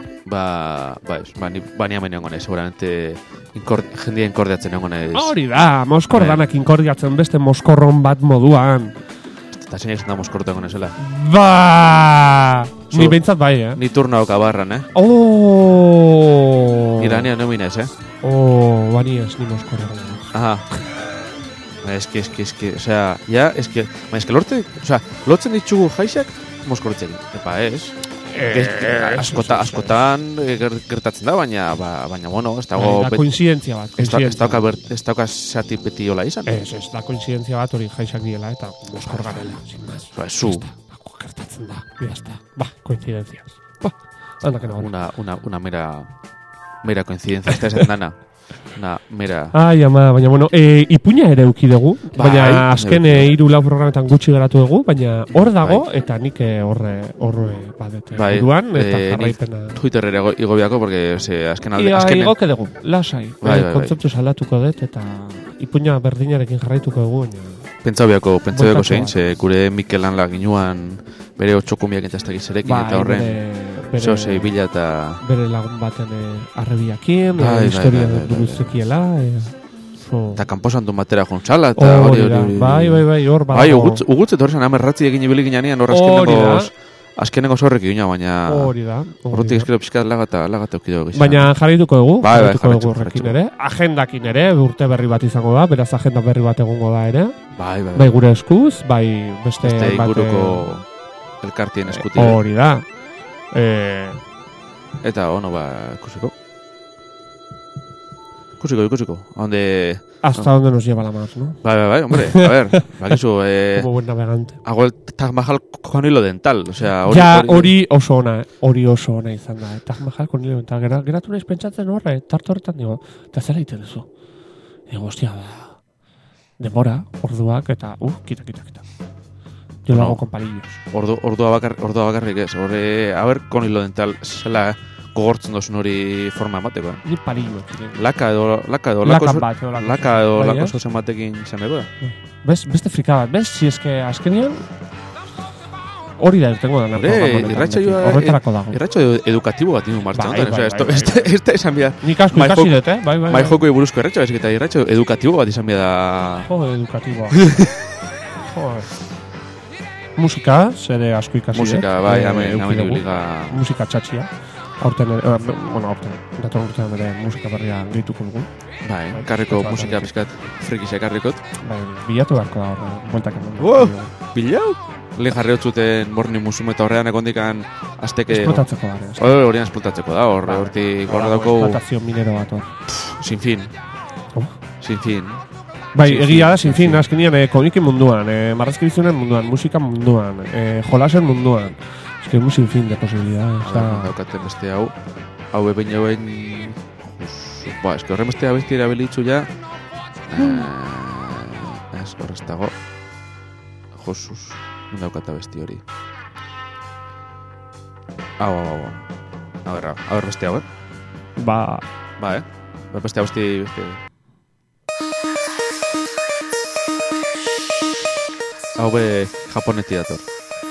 Ni hemen egon ez, seguramente jendia inkordiatzen egon ez. Hori da, moskordanak inkordiatzen beste moskorron bat moduan. Eta zein egin da moskortu egon ezela. Ni behintzat bai, Ni turna oka barran, Ni lanian neumina ez, Bani ez, ni moskorra. Aha. Es que, o sea, ya, es que lorte, o sea, lotzen ditugu jaixak moskortzen. Epa, ez. Askotan gertatzen da, baina, bueno, ez dago... Da koinzidentzia bat. Ez dauka zati beti hola izan. Ez, da koinzidentzia bat hori jaixak diela eta moskor garela, sin más. Zu. Gertatzen da, bidazta. Koinzidenziaz. Una mera coincidencia, esta es dana. Una mera... Ai, ama, baina, bueno, ipuña ere euki dugu, baina azken 3-4 programetan gutxi geratu dugu, baina hor dago, eta nik horre badete buruan, eta jarraipena... Twitter ere igobiako, porque azken alde... Igoke dugu, lasai, kontzeptu salatuko dut, eta ipuña berdinarekin jarraituko dugu, baina... Pentsaubiako zein, ze gure Mikel Anla ginuan bere 8 kumiak entzaztak izarekin, eta horren zehose bila eta... Bere lagun baten arrebiakin, historia duruzekiela... Eta kanposantu batera jontzala. Bai, hor badago. Bai, ugutze torresan amerratzi egin ibili ginean hor azkeneko zorrek egina, baina... Hori da. Horretik eskero pixkat lagata eukido gizan. Baina jarrituko dugu, jarrituko horrekin ere. Agendakin ere, urte berri bat izango da, beraz agenda berri bat egongo da ere. Bai. Gure eskuz, bai beste inguruko elkartien eskutik. Hori da. Eta, ikusiko. Ikusiko. Hasta donde nos lleva la mar, ¿no? Bai, hombre, a ver, bakizu, como buen navegante. Hago el Taj Mahal con hilo dental, o sea, hori oso ona izan da. Taj Mahal con hilo dental, geratu naiz pentsatzen horre, tarte horretan digo, eta zera egiten duzu. Hostia, demora, orduak, eta, kita. Yo lo hago con palillos. Ordua bakarrik ez, a ver, con hilo dental, zela gogortzen dozun hori forma emateko. Ni palillo. Laka edo lako zozen batekin izan bego. Beste frika bat, si eske azkenean hori da irtengo da. Horretarako dago. Irratxo edukatibo bat inu martxan. Esta izan bida. Nik asko ikasi dut, bai. Mai joko iburuzko irratxo, ez eta irratxo edukatibo bat izan bida da... Edukatiboa. Musika, zere asko ikasi dut. Musika, bai, hamen ibiliga... Musika txatxia. Aurten, dator urtean ere musika berria gehituko dugu. Bai, karriko musika pizkat frikisa karrikot. Bai, bilatu beharko da horre, bueltak eman. Bilau? Lehen jarri hotzuten Morning Musume eta horrean ekondikan azteke... Esplotatzeko da. Horrean esplotatzeko da, hortik horre dauko... Esplotazio minero bat hor. Sin fin. Bai, egia da, sin fin, azkenian konikin munduan, marrazkibizunen munduan, musika munduan, jolasen munduan. Es que muy sin fin de posibilidades. Daukaten beste hau behin jauen... es que horren beste abesti erabilitzu ja... Ez, horrez dago... Josus, non daukata besti hori. Hau. A ver beste hau, Ba, beste abesti... Hau be japoneti dator.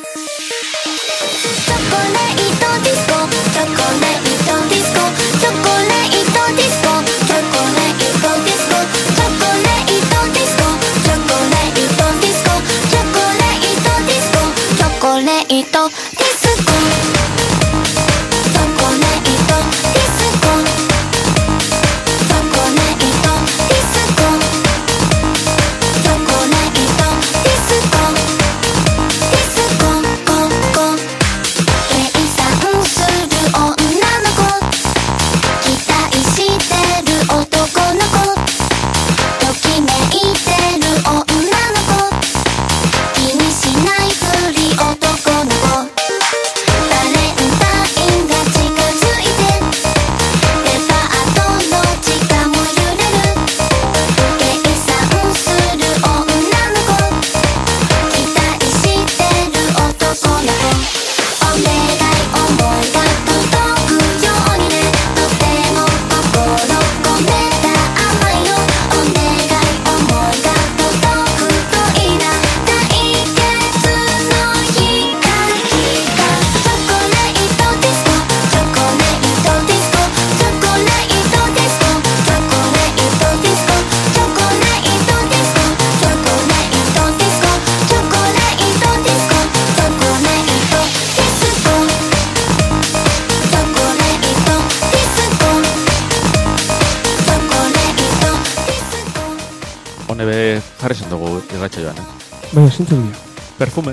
Jarri zen dugu irratxa joan, Baina, zintzen dira. Perfume.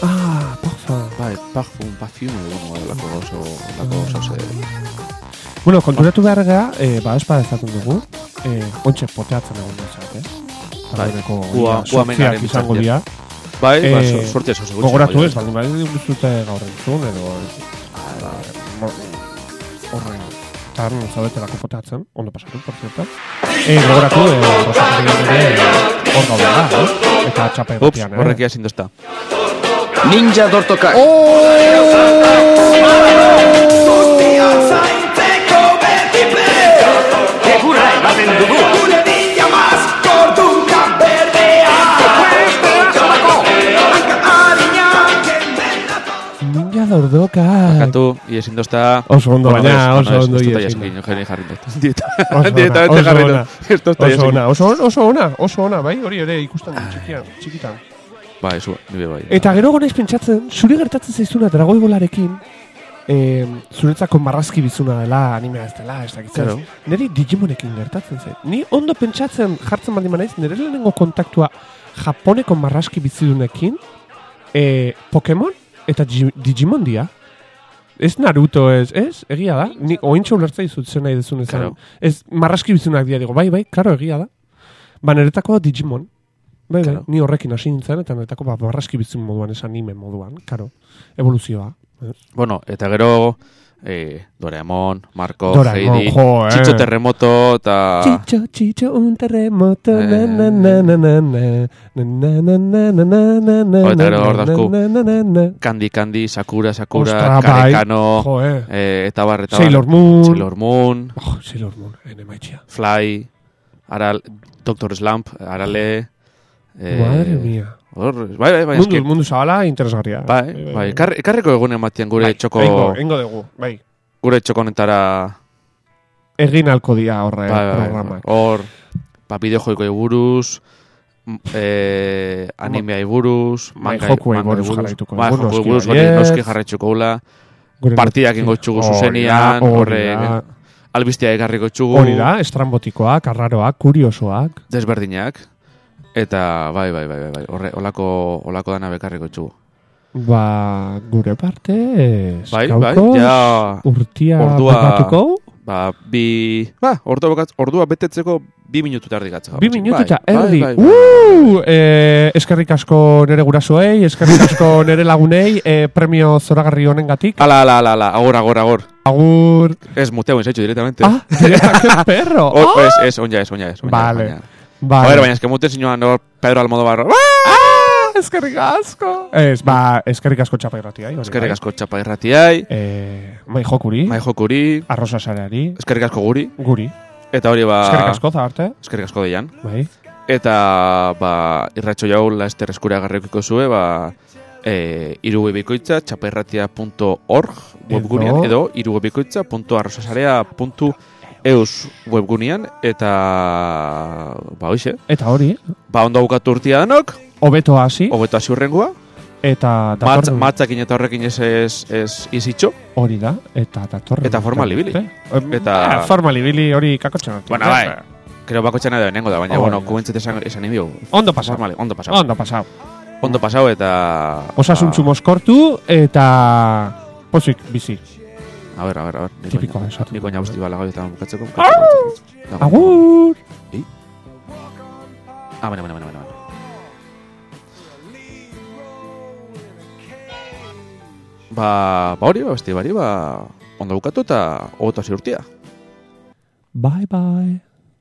Parfum. Bai, parfume, lako gauzo Bueno, konturatu behar gara, espada ezaten dugu, ontxe poteatzen egon dezak, Bai, sortziak izango dira. Bai, sortzia zo segun. Gogoratu ez, baldin bai duzute gaur entzun, edo... Horre... Tarren zaudetelako poteatzen, ondo pasatu, por cierto. Gogoratu, hor gaudela, eta txape gotian. Horrek ezin dozta. Ninja Dortokak. Egurra ematen dugu. Gure ninja maskorduka berdea. Ninja ordoka. Bakatu, iezin dozta... Oso ondo, baina, oso ondo iezin. Oso ona, bai, hori ere ikusten txikitan. Bai, nire bai. Eta gero gonez pentsatzen, zure gertatzen zaizuna Dragoi Bolarekin, zuretzako marrazki bizuna dela, animea ez dela, ez dakitzen. Neri Digimonekin gertatzen zen. Ni ondo pentsatzen jartzen baldin manaiz, nire lehenengo kontaktua Japoneko marrazki bizidunekin, Pokemon eta Digimon dia. Ez Naruto, ez? Egia da. Ni ointxo ulertza izutzen nahi dezun ezan. Ez marrazki bizunak dia, digo, bai, karo, egia da. Ba, niretako Digimon. Bai, ni horrekin hasi nintzen, eta niretako marrazki bizun moduan, ez anime moduan, karo. Evoluzioa. Bueno, eta gero Doraemon, Marco, Heidi, Chicho Terremoto, eta... Chicho, un terremoto, eta gero hor dazku, Candy, Sakura, Karekano, eta bar, Sailor Moon, Sailor Moon, Fly, Dr. Slump, Arale... Madre mía. Bai, mundu zabala interesgarria. Bai, karriko egunen batien gure txoko... Engo dugu, bai. Gure txokonetara... Egin alko dia horre programak. Hor, bideojoiko buruz, animea buruz, joku buruz jarraituko. Bai, joku buruz, noski jarraituko gula, partidak ingo txugu zuzenian, horre... Albistia egarriko txugu. Hori da, estrambotikoak, arraroak, kuriosoak. Desberdinak. Eta, bai, olako dana bekarriko txugu. Ba, gure parte, bai, ja... Urtia bekatuko? Ordua betetzeko 2 minutu tardi gatza. 2 minutu eta erdi. Eskerrik asko nere gurasoei, eskerrik asko nere lagunei, premio zoragarri honengatik. Ala, agor. Agur. Ez muteo ensaitxo directamente. Directamente perro. Ez, onja. Vale. A ver, baina, eske muten zinuan Pedro Almodóvar. Eskerrik asko. Eskerrik asko Txapa Irratiai. Eskerrik asko Txapa Irratiai. Mai jokuri. Arrosa sareari. Eskerrik asko guri. Eta hori eskerrik asko zabarte. Eskerrik asko deian. Bai. Eta irratxo jau laester eskura garrikiko zue, irubebikoitza txapairratia.org webgunean edo irubebikoitza.arrosasarea.eus webgunean eta hoxe. Eta hori. Ondo bukatu urtia danok. Obeto hasi urrengua. Eta matzakin eta horrekin ez izitxo. Hori da. Eta datorren. Eta formal ibili. Formal ibili hori kakotxan. Bueno, bai. Creo bakotxan edo nengo da, baina, kubentzet esan inbio. Ondo pasau. Ondo pasau eta... Osasuntzu moskortu eta... Pozik bizi. A ver. Tipikoa esatu. Niko nabusti balago eta bukatzeko. Agur! Baina. Hori, besti bari, ondo bukatu eta ogotu hasi urtia. Bye.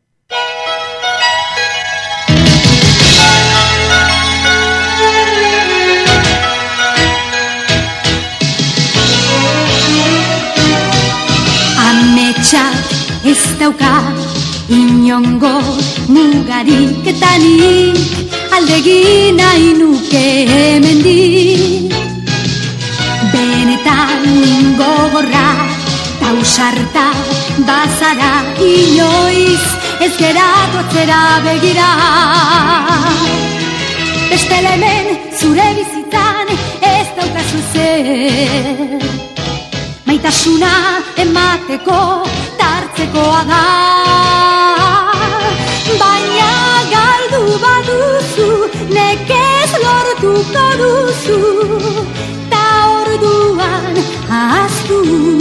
Ametsak ez dauka inongo mugarik eta nik aldegin nahi nuke hemendik. Benetan gogorra tausarta bazara inoiz ez geratotzera begira. Beste hemen zure bizitzan ez daukazu zer. Maitasuna emateko tartzekoa da. Baina galdu baduzu nekez lortuko duzu. Ta orduan ahaztu.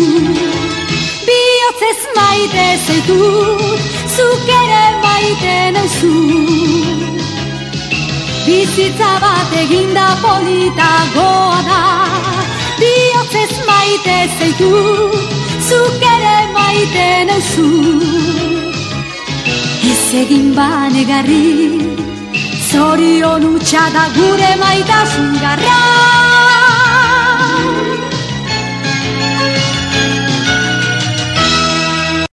Bihotzez maite zaitu, zuk ere maite nauzu. Bizitza bat eginda politagoa da. Bihotzez maite zaitu, zuk ere maite nauzu. Ez egin banegarri, zorion utxa da gure maitasun garra.